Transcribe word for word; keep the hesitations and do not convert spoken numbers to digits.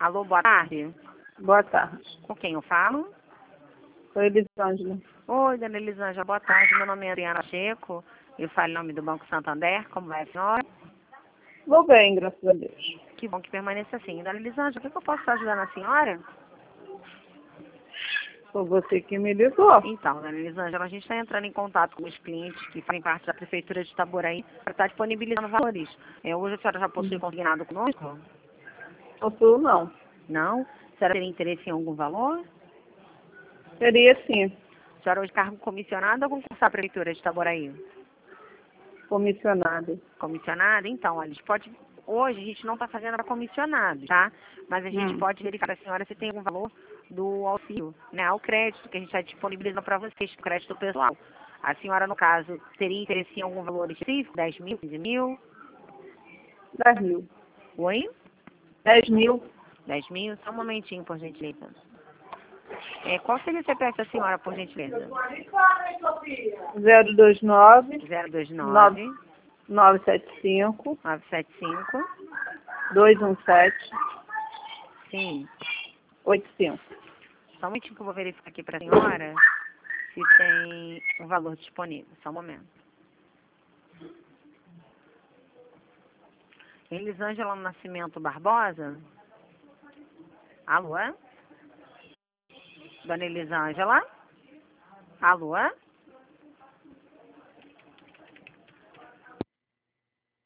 Alô, boa tarde. Boa tarde. Com quem eu falo? Sou Elisângela. Oi, dona Elisângela, boa tarde. Meu nome é Adriana Checo. Eu falo em nome do Banco Santander. Como vai a senhora? Vou bem, graças a Deus. Que bom que permaneça assim. Dona Elisângela, o que que eu posso estar ajudando a senhora? Foi você que me ligou. Então, dona Elisângela, a gente está entrando em contato com os clientes que fazem parte da Prefeitura de Itaboraí para estar disponibilizando valores. É, hoje a senhora já possui consignado conosco? Possuo não. Não? A senhora teria interesse em algum valor? Seria sim, A senhora hoje cargo comissionado ou concursar a Prefeitura de Itaboraí? comissionada. Comissionada? Então, olha, a gente pode... Hoje a gente não está fazendo para comissionado, tá? Mas a gente Hum. pode verificar para a senhora se tem algum valor do auxílio, né? Ao crédito que a gente está disponibilizando para vocês, o crédito pessoal. A senhora, no caso, teria interesse em algum valor específico? dez mil, quinze mil? Dez mil. Oi? Dez mil. dez mil? Só um momentinho, por gentileza. É, qual seria o C P F da senhora, por gentileza? Zero dois nove zero dois nove nove, nove sete cinco nove sete cinco, dois um sete sim. oito cinco. Só um momentinho que eu vou verificar aqui para a senhora se tem um valor disponível. Só um momento. Elisângela Nascimento Barbosa? Alô? Dona Elisângela? Alô?